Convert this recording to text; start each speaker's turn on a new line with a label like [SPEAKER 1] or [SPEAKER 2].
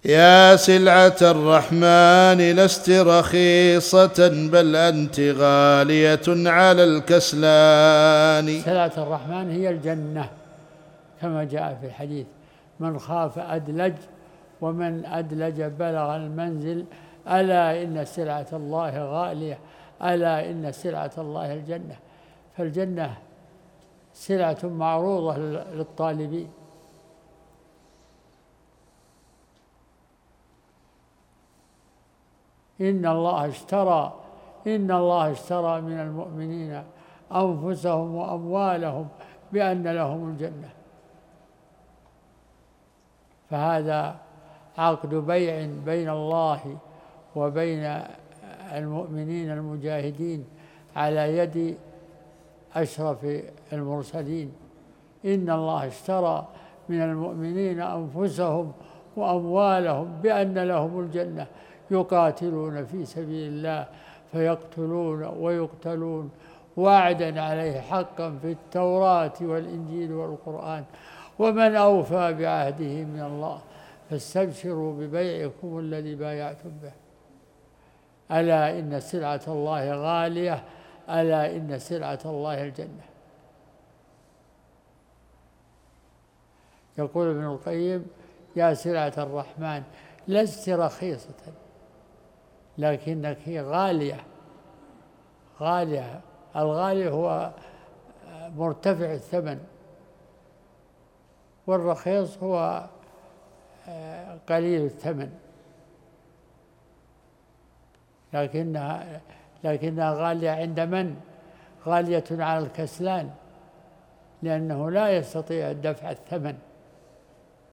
[SPEAKER 1] يا سلعة الرحمن لست رخيصة بل أنت غالية على الكسلان.
[SPEAKER 2] سلعة الرحمن هي الجنة كما جاء في الحديث: من خاف أدلج ومن أدلج بلغ المنزل، ألا إن سلعة الله غالية، ألا إن سلعة الله الجنة. فالجنة سلعة معروضة للطالبين. إن الله اشترى من المؤمنين أنفسهم وأموالهم بأن لهم الجنة. فهذا عقد بيع بين الله وبين المؤمنين المجاهدين على يد أشرف المرسلين. إن الله اشترى من المؤمنين أنفسهم وأموالهم بأن لهم الجنة يقاتلون في سبيل الله فيقتلون ويقتلون وعدا عليه حقا في التوراة والإنجيل والقرآن، ومن أوفى بعهده من الله، فاستبشروا ببيعكم الذي بايعتم به. ألا إن سلعة الله غالية، ألا إن سلعة الله الجنة. يقول ابن القيم: يا سلعة الرحمن لست رخيصة لكنك غالية. غالية، الغالي هو مرتفع الثمن، والرخيص هو قليل الثمن، لكنها غالية عند من؟ غالية على الكسلان، لأنه لا يستطيع دفع الثمن.